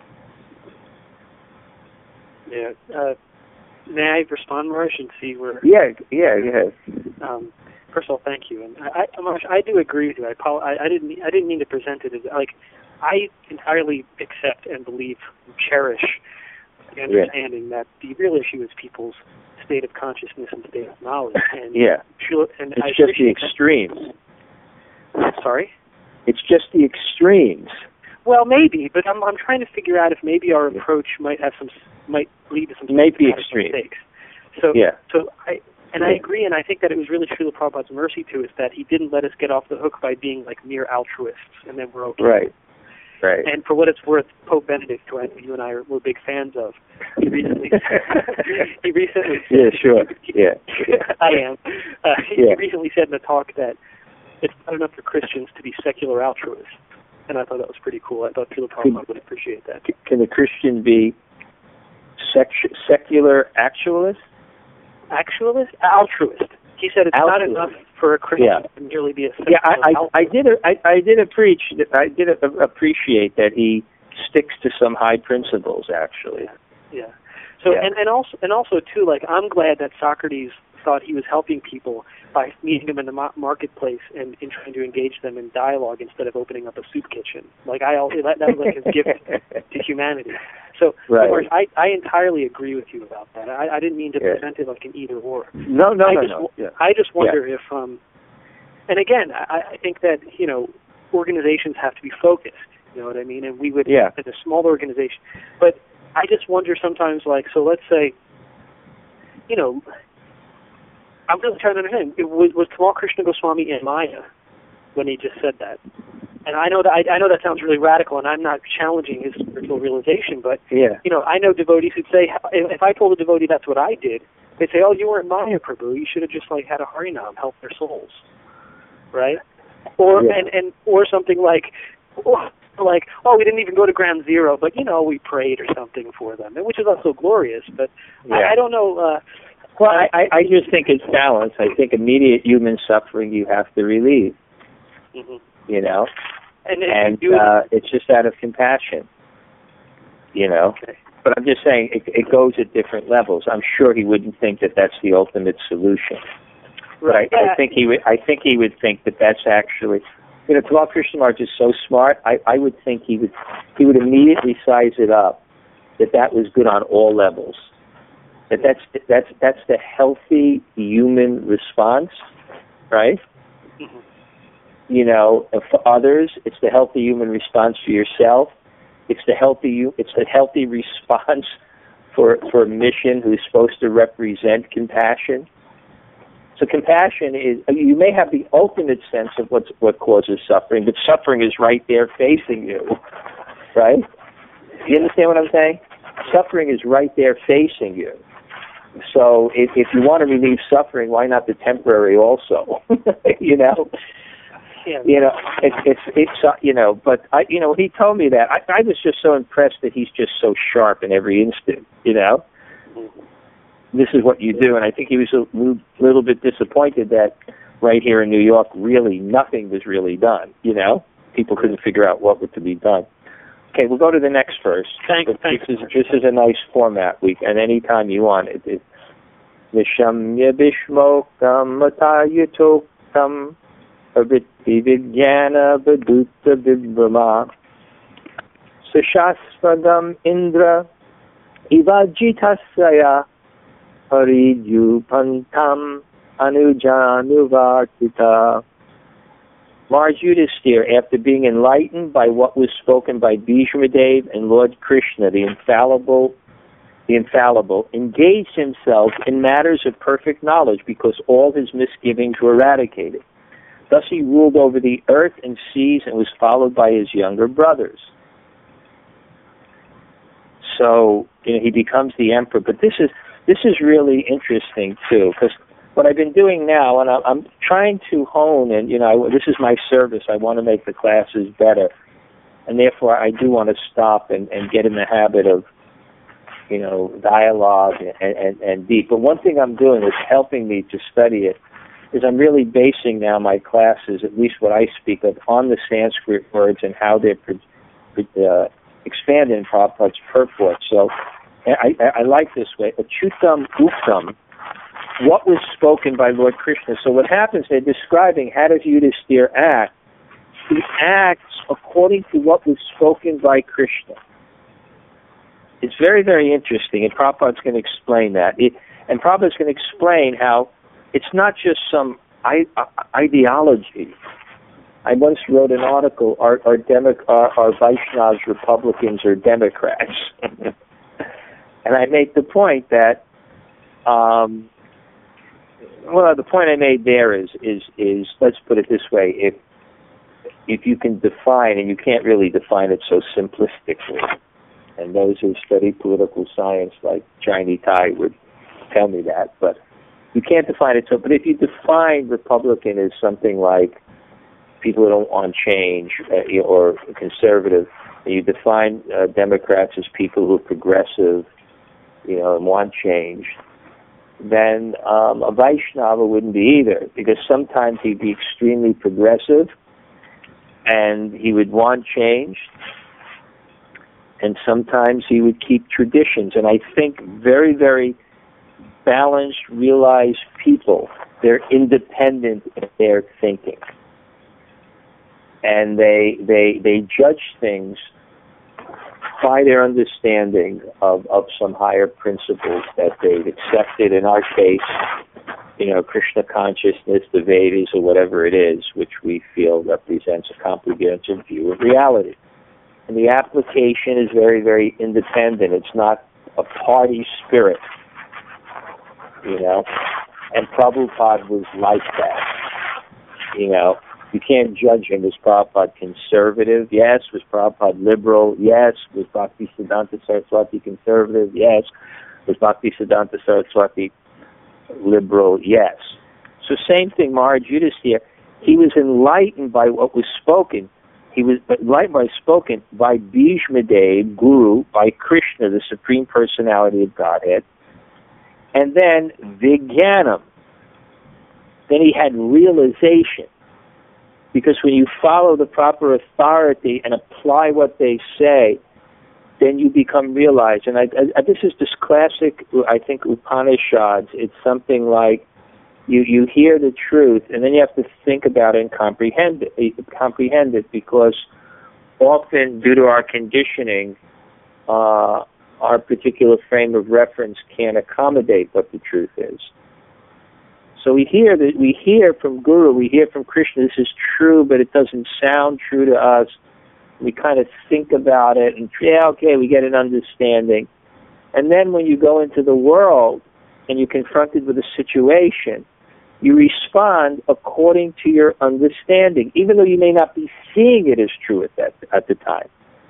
Yeah. May I respond, Marsh, and see where... Yeah. First of all, thank you. And Marsh, I do agree with you. I didn't mean to present it as, like, I entirely accept and believe and cherish the understanding that the real issue is people's state of consciousness and state of knowledge. And and it's just the extremes. Sorry? It's just the extremes. Well, maybe, but I'm trying to figure out if maybe our approach might lead to some mistakes. So I agree, and I think that it was really Srila Prabhupada's mercy to us that he didn't let us get off the hook by being like mere altruists, and then we're okay. Right. And for what it's worth, Pope Benedict, who you and I were big fans of, he recently yeah, sure. Yeah. I am. He recently said in a talk that it's not enough for Christians to be secular altruists. And I thought that was pretty cool. I thought Srila Prabhupada would appreciate that. Can a Christian be secular actualist? Actualist? Altruist. He said it's not enough for a Christian to merely be a secular altruist. I did appreciate that he sticks to some high principles, actually. Yeah. So and also too, like, I'm glad that Socrates thought he was helping people by meeting them in the marketplace and in trying to engage them in dialogue instead of opening up a soup kitchen. Like, that was like his gift to humanity. So, of course, I entirely agree with you about that. I didn't mean to present it like an either or. No. I just wonder if, and again, I think that, you know, organizations have to be focused. You know what I mean? And we would, as a small organization, but I just wonder sometimes, like, so let's say, you know, I'm really trying to understand. Was Tamal Krishna Goswami in Maya when he just said that? And I know that sounds really radical, and I'm not challenging his spiritual realization, but I know devotees who'd say, if I told a devotee that's what I did, they'd say, "Oh, you weren't Maya, Prabhu. You should have just had a Harinam help their souls," right? Or or something like, "Oh, we didn't even go to ground zero, but we prayed or something for them," which is also glorious. But I don't know. Well, I just think it's balance. I think immediate human suffering you have to relieve. Mm-hmm. And it's just out of compassion. Okay. But I'm just saying it goes at different levels. I'm sure he wouldn't think that that's the ultimate solution. Right. But I think he would think that that's actually. Tamal Krishna Maharaj is so smart. I would think he would immediately size it up that was good on all levels. That's the healthy human response, right? Mm-hmm. For others, it's the healthy human response to yourself. It's the healthy response for a mission who's supposed to represent compassion. So compassion is, you may have the ultimate sense of what causes suffering, but suffering is right there facing you, right? You understand what I'm saying? Suffering is right there facing you. So if you want to relieve suffering, why not the temporary also? Yeah. But he told me that. I was just so impressed that he's just so sharp in every instant, Mm-hmm. This is what you do, and I think he was a little bit disappointed that right here in New York, really nothing was really done, People couldn't figure out what was to be done. Okay, we'll go to the next verse. Thanks. This is a nice format, and anytime you want it. Nishamya bishmokam matayutokam Avitti Vijnana Vaduta Vibhrama Sashasvagam Indra Ivajitasaya Harijupantam Anujanuvartita. Mars Yudhisthira, after being enlightened by what was spoken by Bhishmadev and Lord Krishna, the infallible, engaged himself in matters of perfect knowledge because all his misgivings were eradicated. Thus he ruled over the earth and seas and was followed by his younger brothers. So he becomes the emperor. But this is really interesting too, because what I've been doing now, and I'm trying to hone, and this is my service. I want to make the classes better, and therefore I do want to stop and get in the habit of dialogue and deep. But one thing I'm doing is helping me to study it. Is I'm really basing now my classes, at least what I speak of, on the Sanskrit words and how they're expanded in Prabhupada's purport. So I like this way. Achutam Uktam, what was spoken by Lord Krishna. So what happens, they're describing how does Yudhisthira act. He acts according to what was spoken by Krishna. It's very, very interesting, and Prabhupada's going to explain that. And Prabhupada's going to explain how it's not just some ideology. I once wrote an article, are Vaishnavas Republicans or Democrats? And I made the point that, the point I made there is let's put it this way, if you can define, and you can't really define it so simplistically, and those who study political science like Johnny Tai would tell me that, but you can't define it so, but if you define Republican as something like people who don't want change or conservative, and you define Democrats as people who are progressive, and want change, then a Vaishnava wouldn't be either, because sometimes he'd be extremely progressive and he would want change, and sometimes he would keep traditions. And I think very, very balanced, realized people, they're independent in their thinking. And they judge things by their understanding of some higher principles that they've accepted. In our case, Krishna consciousness, the Vedas, or whatever it is, which we feel represents a comprehensive view of reality. And the application is very, very independent. It's not a party spirit, And Prabhupada was like that. You know, you can't judge him. Was Prabhupada conservative? Yes. Was Prabhupada liberal? Yes. Was Bhaktisiddhanta Saraswati conservative? Yes. Was Bhaktisiddhanta Saraswati liberal? Yes. So same thing, Maharaj Yudhisthira. He was enlightened by what was spoken. He was enlightened by Bhishma Dev, Guru, by Krishna, the Supreme Personality of Godhead, and then Vijnanam. Then he had realization. Because when you follow the proper authority and apply what they say, then you become realized. And this is this classic, I think, Upanishads. It's something like you hear the truth, and then you have to think about it and comprehend it, because often, due to our conditioning, our particular frame of reference can't accommodate what the truth is. So we hear from Guru, we hear from Krishna, this is true, but it doesn't sound true to us. We kind of think about it, and we get an understanding. And then when you go into the world and you're confronted with a situation, you respond according to your understanding, even though you may not be seeing it as true at the time.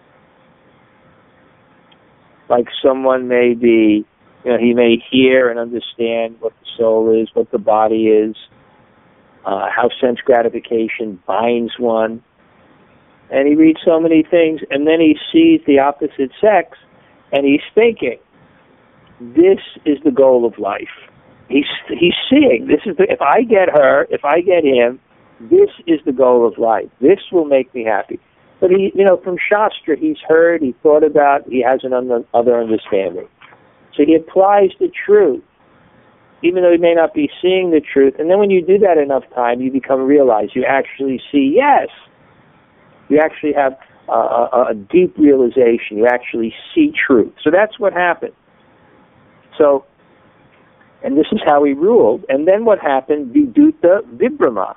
Like someone may be, he may hear and understand what the soul is, what the body is, how sense gratification binds one. And he reads so many things, and then he sees the opposite sex, and he's thinking, this is the goal of life. He's seeing, if I get her, if I get him, this is the goal of life. This will make me happy. But from Shastra, he's heard, he thought about, he has other understanding. So he applies the truth, even though he may not be seeing the truth. And then when you do that enough time, you become realized. You actually see, yes. You actually have a deep realization. You actually see truth. So that's what happened. So, and this is how he ruled. And then what happened? Viduta Vibhrama.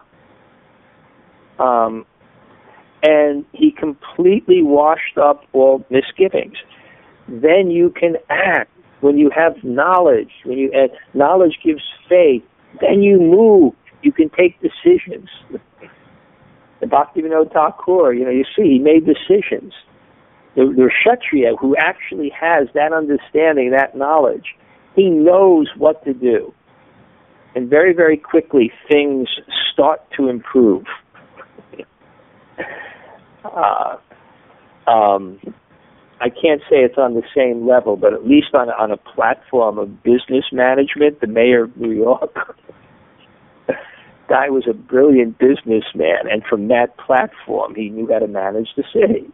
And he completely washed up all misgivings. Then you can act. When you have knowledge, knowledge gives faith, then you move. You can take decisions. The Bhaktivinoda Thakur, you see, he made decisions. The Kshatriya, who actually has that understanding, that knowledge, he knows what to do. And very, very quickly, things start to improve. I can't say it's on the same level, but at least on a platform of business management, the mayor of New York, guy was a brilliant businessman, and from that platform, he knew how to manage the city.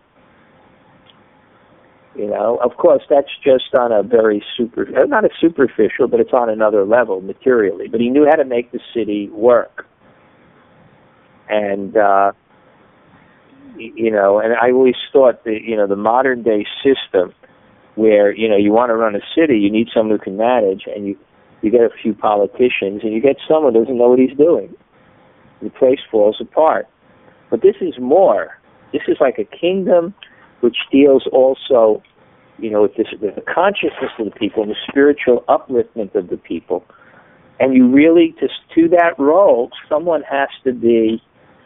Of course, that's just on a very not a superficial, but it's on another level materially. But he knew how to make the city work. And, and I always thought that, the modern day system where, you want to run a city, you need someone who can manage, and you get a few politicians, and you get someone who doesn't know what he's doing. The place falls apart. But this is more. This is like a kingdom which deals also, with the consciousness of the people and the spiritual upliftment of the people. And you really, to that role, someone has to be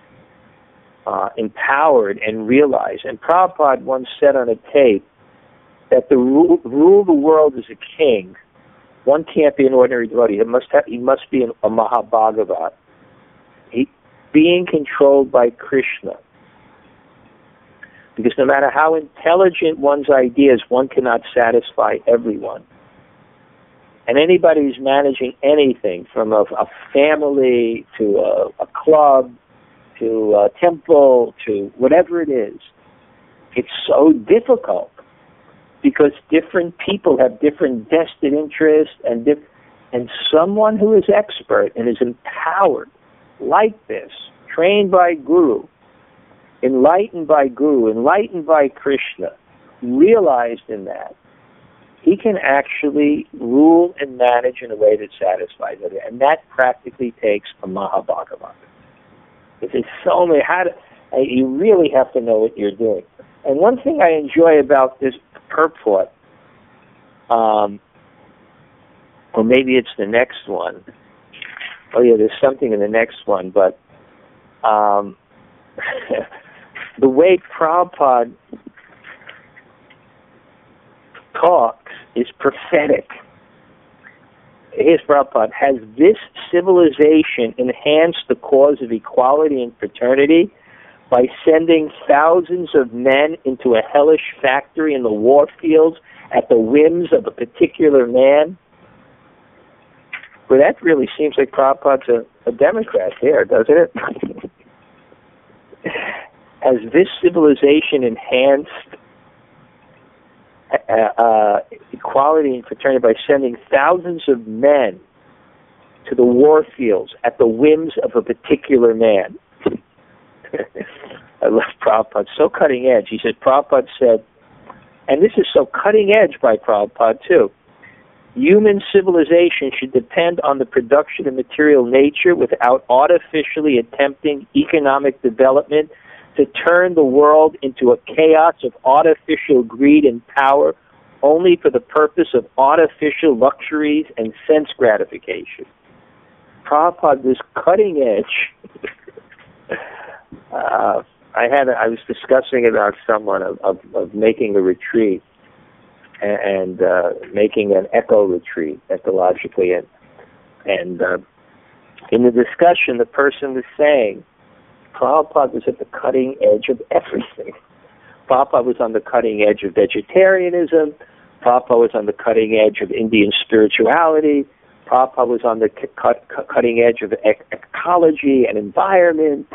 empowered and realize. And Prabhupada once said on a tape that to rule the world as a king, one can't be an ordinary devotee. He must be a Mahabhagavat. Being controlled by Krishna. Because no matter how intelligent one's ideas, one cannot satisfy everyone. And anybody who's managing anything, from a family to a club, to a temple, to whatever it is, it's so difficult because different people have different vested interests, and someone who is expert and is empowered like this, trained by Guru, enlightened by Guru, enlightened by Krishna, realized in that, he can actually rule and manage in a way that satisfies it. And that practically takes a Mahabhagavat. It's so many, you really have to know what you're doing. And one thing I enjoy about this purport, or maybe it's the next one, Oh yeah, there's something in the next one, but the way Prabhupada talks is prophetic. Here's Prabhupada. Has this civilization enhanced the cause of equality and fraternity by sending thousands of men into a hellish factory in the war fields at the whims of a particular man? Well, that really seems like Prabhupada's a Democrat here, doesn't it? Has this civilization enhanced equality and fraternity by sending thousands of men to the war fields at the whims of a particular man? I love Prabhupada. So cutting edge. He said, Prabhupada said, and this is so cutting edge by Prabhupada too, human civilization should depend on the production of material nature without artificially attempting economic development to turn the world into a chaos of artificial greed and power only for the purpose of artificial luxuries and sense gratification. Prabhupada was cutting edge. I was discussing about someone of making a retreat and making an eco retreat ecologically, and in the discussion, the person was saying Prabhupada was at the cutting edge of everything. Prabhupada was on the cutting edge of vegetarianism. Prabhupada was on the cutting edge of Indian spirituality. Prabhupada was on the cutting edge of ecology and environment.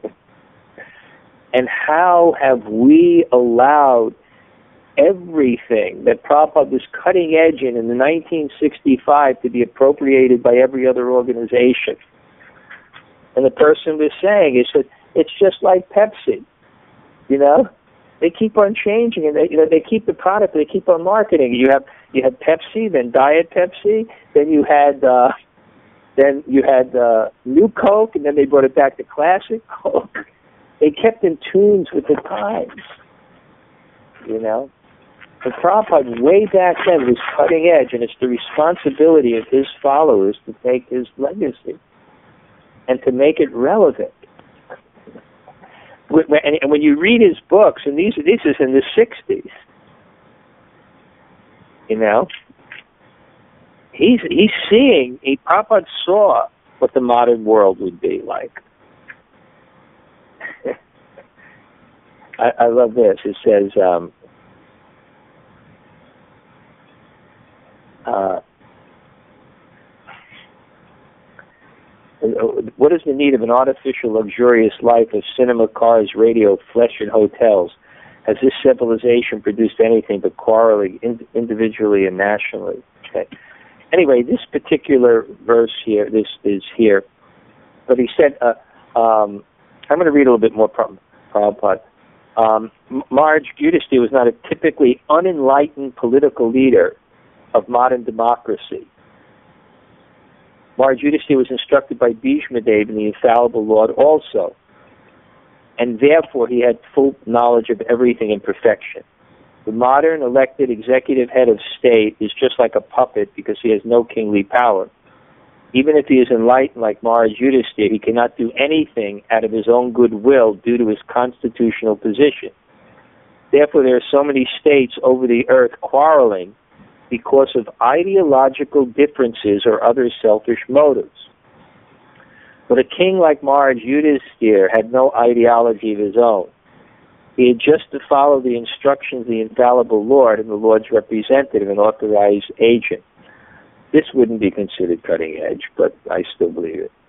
And how have we allowed everything that Prabhupada was cutting edge in the 1965 to be appropriated by every other organization? And the person was saying, he said, it's just like Pepsi, They keep on changing, and they keep the product, they keep on marketing. You had Pepsi, then Diet Pepsi, then you had New Coke, and then they brought it back to Classic Coke. They kept in tune with the times, But Prabhupada, way back then, was cutting edge, and it's the responsibility of his followers to take his legacy and to make it relevant. And when you read his books, and this is in the 60s, he's seeing, Prabhupada saw what the modern world would be like. I love this. It says, what is the need of an artificial, luxurious life of cinema, cars, radio, flesh, and hotels? Has this civilization produced anything but quarreling individually and nationally? Okay. Anyway, this particular verse here, this is here. But he said, I'm going to read a little bit more Prabhupada. Maharaj Yudhisthira was not a typically unenlightened political leader of modern democracy. Maharaj Yudhisthira was instructed by Bhishma Dev and the infallible Lord also, and therefore he had full knowledge of everything in perfection. The modern elected executive head of state is just like a puppet because he has no kingly power. Even if he is enlightened like Maharaj Yudhisthira, he cannot do anything out of his own goodwill due to his constitutional position. Therefore, there are so many states over the earth quarreling because of ideological differences or other selfish motives. But a king like Maharaj Yudhisthira had no ideology of his own. He had just to follow the instructions of the infallible Lord and the Lord's representative and authorized agent. This wouldn't be considered cutting edge, but I still believe it.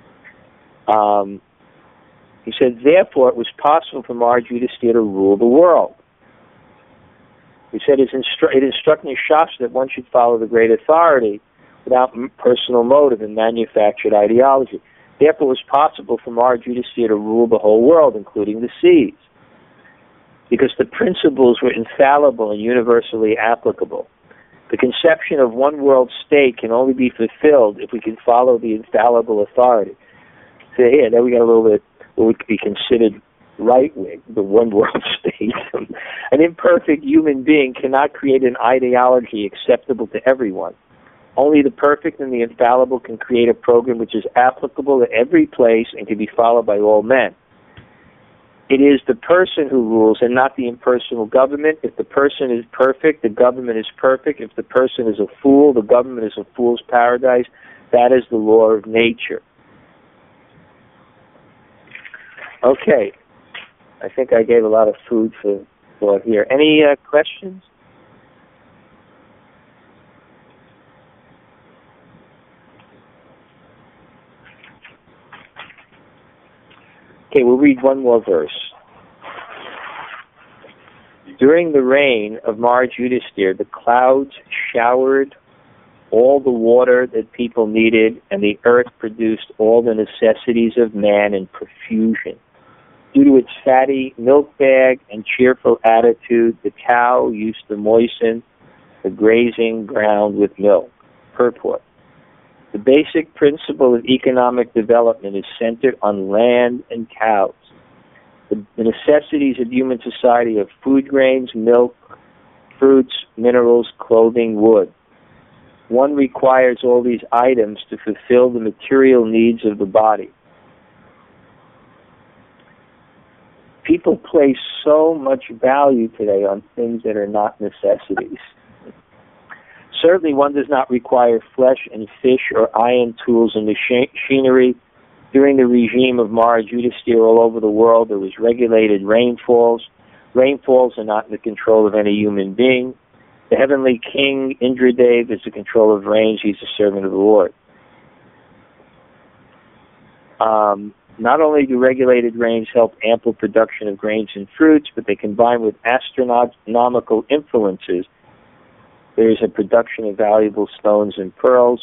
He said, therefore, it was possible for Maharaj Yudhisthira to rule the world. He said it instructed in Shastra that one should follow the great authority without personal motive and manufactured ideology. Therefore, it was possible for Maharaj Yudhisthira to rule the whole world, including the seas, because the principles were infallible and universally applicable. The conception of one world state can only be fulfilled if we can follow the infallible authority. So here, now we got a little bit what would be considered right-wing, the one world state. An imperfect human being cannot create an ideology acceptable to everyone. Only the perfect and the infallible can create a program which is applicable at every place and can be followed by all men. It is the person who rules and not the impersonal government. If the person is perfect, the government is perfect. If the person is a fool, the government is a fool's paradise. That is the law of nature. Okay. I think I gave a lot of food for thought here. Any questions? Okay, we'll read one more verse. During the reign of Mara Yudhisthira, the clouds showered all the water that people needed, and the earth produced all the necessities of man in profusion. Due to its fatty milk bag and cheerful attitude, the cow used to moisten the grazing ground with milk. Purport. The basic principle of economic development is centered on land and cows. The necessities of human society are food grains, milk, fruits, minerals, clothing, wood. One requires all these items to fulfill the material needs of the body. People place so much value today on things that are not necessities. Certainly one does not require flesh and fish or iron tools and machinery. During the regime of Mara Yudhisthira all over the world, there was regulated rainfalls. Rainfalls are not in the control of any human being. The heavenly king, Indradev, is the control of rains. He's a servant of the Lord. Not only do regulated rains help ample production of grains and fruits, but they combine with astronomical influences. There is a production of valuable stones and pearls.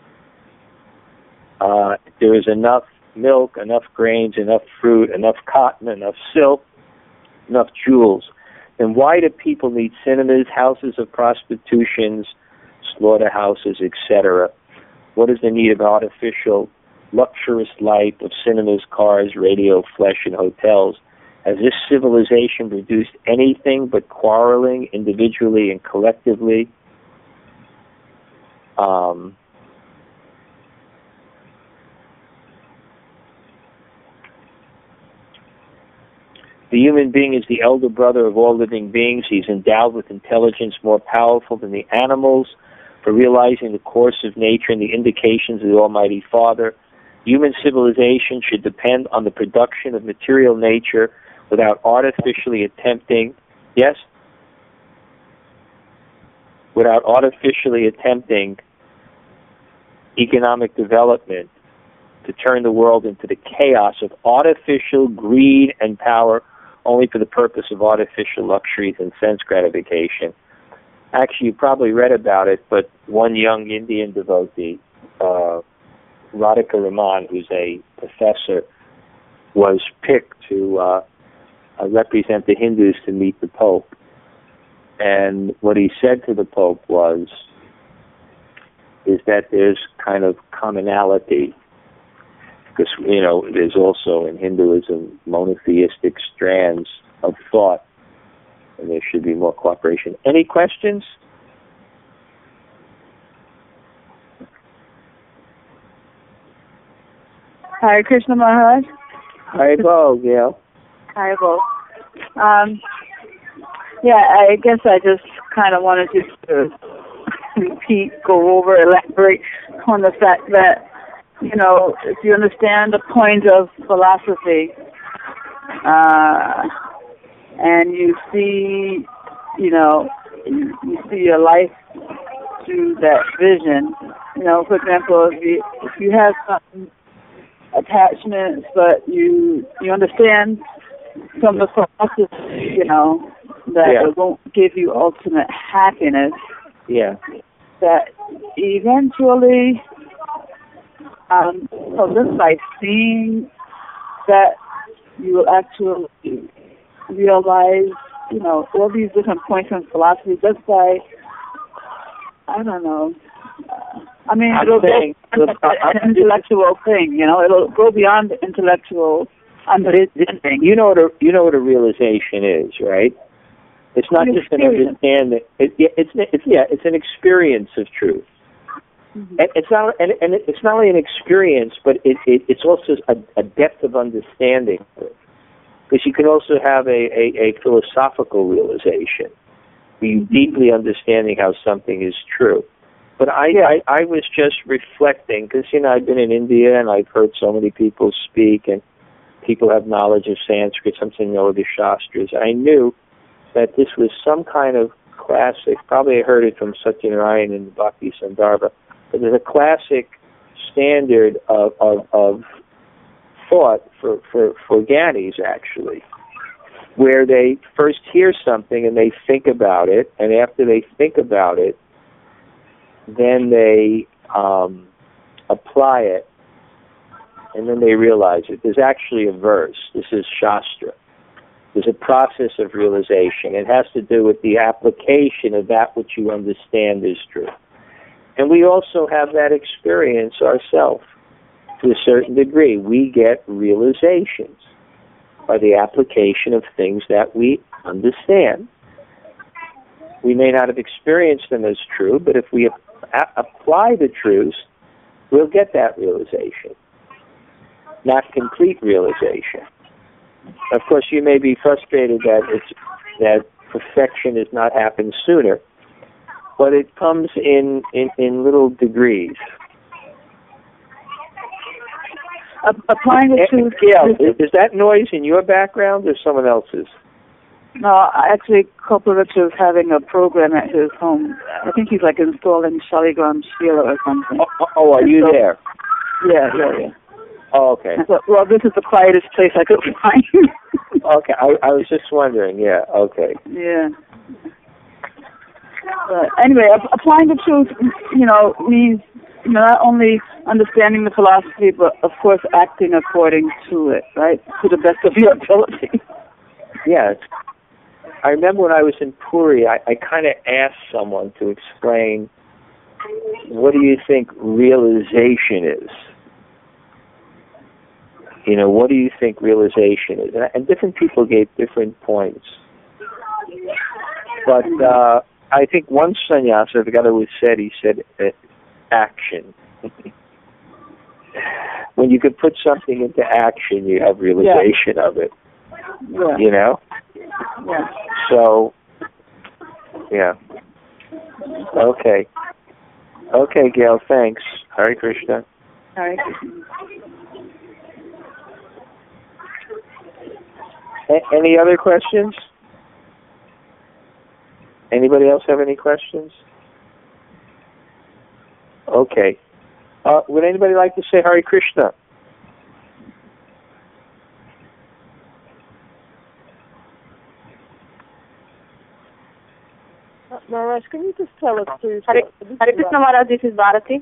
There is enough milk, enough grains, enough fruit, enough cotton, enough silk, enough jewels. Then why do people need cinemas, houses of prostitutions, slaughterhouses, etc.? What is the need of artificial, luxurious life of cinemas, cars, radio, flesh, and hotels? Has this civilization produced anything but quarreling individually and collectively? The human being is the elder brother of all living beings. He's endowed with intelligence more powerful than the animals for realizing the course of nature and the indications of the Almighty Father. Human civilization should depend on the production of material nature without artificially attempting, yes? Without artificially attempting economic development to turn the world into the chaos of artificial greed and power only for the purpose of artificial luxuries and sense gratification. Actually, you probably read about it, but one young Indian devotee, Radhika Raman, who's a professor, was picked to represent the Hindus to meet the Pope. And what he said to the Pope is that there's kind of commonality, because, you know, there's also in Hinduism monotheistic strands of thought, and there should be more cooperation. Any questions? Hare Krishna Maharaj. Haribo, Gail. Haribo. Yeah, I guess I just kind of wanted to repeat, go over, elaborate on the fact that, you know, if you understand the point of philosophy, and you see, you know, you see your life through that vision. You know, for example, if you have some attachments, but you understand from the philosophy, you know, that it won't give you ultimate happiness. Yeah. That eventually, so just by seeing that, you will actually realize, you know, all these different points in philosophy just by, I don't know, I mean, it'll be an intellectual thing, you know, it'll go beyond the intellectual understanding. You know what a realization is, right? It's not just an understanding. It's an experience of truth. And it's not, and it's not only an experience, but it's also a depth of understanding. Because you can also have a philosophical realization, you deeply understanding how something is true. But I was just reflecting, because, I've been in India and I've heard so many people speak, and people have knowledge of Sanskrit, some know the Shastras. I knew that this was some kind of classic, probably I heard it from Satyanarayan in the Bhakti Sandarbha, but there's a classic standard of thought for Gyanis, actually, where they first hear something and they think about it, and after they think about it, then they apply it, and then they realize it. There's actually a verse. This is Shastra. There's a process of realization. It has to do with the application of that which you understand is true. And we also have that experience ourselves to a certain degree. We get realizations by the application of things that we understand. We may not have experienced them as true, but if we apply the truths, we'll get that realization. Not complete realization. Of course, you may be frustrated that perfection has not happened sooner, but it comes in little degrees. Applying the truth. Yeah, is that noise in your background or someone else's? No, actually, Koplovich is having a program at his home. I think he's installing Shaligram Shila or something. Oh, are you there? Yeah. Oh, okay. Well, this is the quietest place I could find. Okay, I was just wondering. Yeah, okay. Yeah. But anyway, applying the truth, means not only understanding the philosophy, but of course acting according to it, right, to the best of your ability. Yes. I remember when I was in Puri, I kind of asked someone to explain, what do you think realization is? What do you think realization is? And different people gave different points. But I think one sannyasa, I forgot who he said action. When you could put something into action, you have realization of it. Yeah. Yeah. So, yeah. Okay. Okay, Gail, thanks. Hare Krishna. Hare Krishna. Any other questions? Anybody else have any questions? Okay. Would anybody like to say Hare Krishna? Maharaj, can you just tell us, please? Hare Krishna Maharaj, this is Bharati.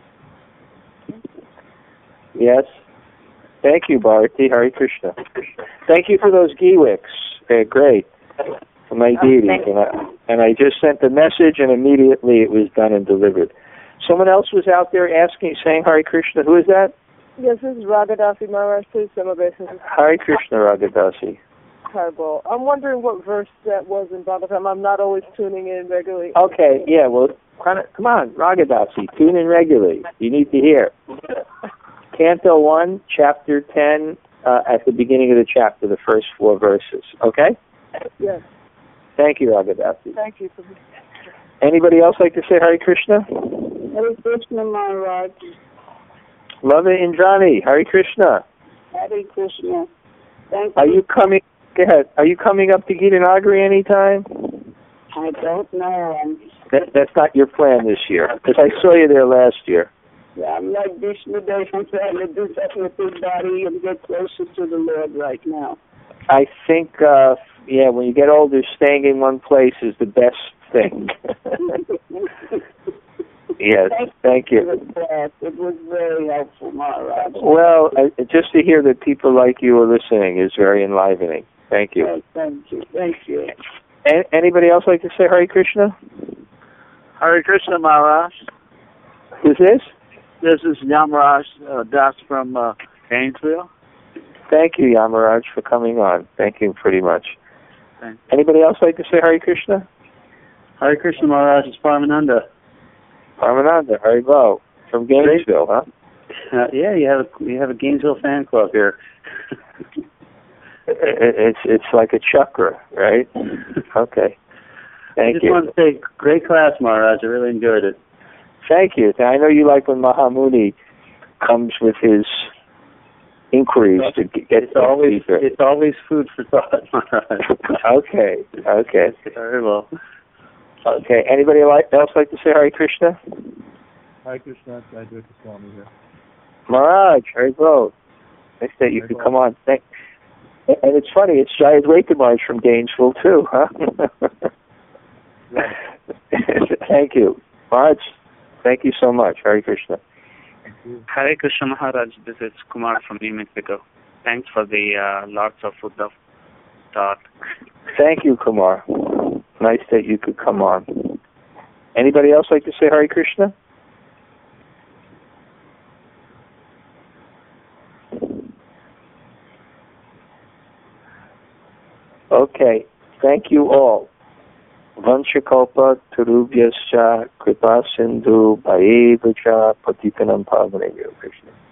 Yes. Thank you, Bharati. Hare Krishna. Thank you for those Giwicks. They're great. For my deities. And I just sent the message, and immediately it was done and delivered. Someone else was out there saying Hare Krishna. Who is that? Yes, this is Ragadasi Maharaj. Please, some obeisance. Hare Krishna, Ragadasi. Terrible. I'm wondering what verse that was in Bhagavatam. I'm not always tuning in regularly. Okay, yeah, well, come on, Ragadasi, tune in regularly. You need to hear. Canto 1, Chapter 10, at the beginning of the chapter, the first 4 verses. Okay? Yes. Thank you, Ragadasi. Thank you. Anybody else like to say Hare Krishna? Hare Krishna Maharaj. Love it, Indrani. Hare Krishna. Hare Krishna. Thank you. Are you coming? Go ahead. Are you coming up to Gitanagari anytime? I don't know. That's not your plan this year, because I saw you there last year. Yeah, I'm like Vishnu Dev. I'm trying to do something with his body and get closer to the Lord right now. I think, when you get older, staying in one place is the best thing. Yes, thank you. It was very helpful, Maharaj. Well, just to hear that people like you are listening is very enlivening. Thank you. Yes, thank you. Thank you. Anybody else like to say Hare Krishna? Hare Krishna, Maharaj. Who's this? This is Yamaraj Das from Gainesville. Thank you, Yamaraj, for coming on. Thank you pretty much. Thanks. Anybody else like to say Hare Krishna? Hare Krishna, Maharaj. It's Paramananda. Paramananda, Haribo, from Gainesville, huh? Yeah, you have a Gainesville fan club here. It's like a chakra, right? Okay. Thank you. I just want to say, great class, Maharaj. I really enjoyed it. Thank you. I know you like when Mahamuni comes with his inquiries to get it's always food for thought, Maharaj. Okay. Very well. Okay. Anybody else like to say Hare Krishna? Hare Krishna, I do it to Swami here. Maharaj, Haribo. Nice that you could come on. And it's funny, it's Jayadvaita Maharaj from Gainesville too, huh? Thank you. Maharaj, thank you so much. Hare Krishna. Hare Krishna Maharaj, this is Kumar from New Mexico. Thanks for the lots of food of thought. Thank you, Kumar. Nice that you could come on. Anybody else like to say Hare Krishna? Okay. Thank you all. Vanchakalpa Tarubhyascha Kripa Sindhu Bhaeva Cha Patitanam Pavanebhyo Krishna.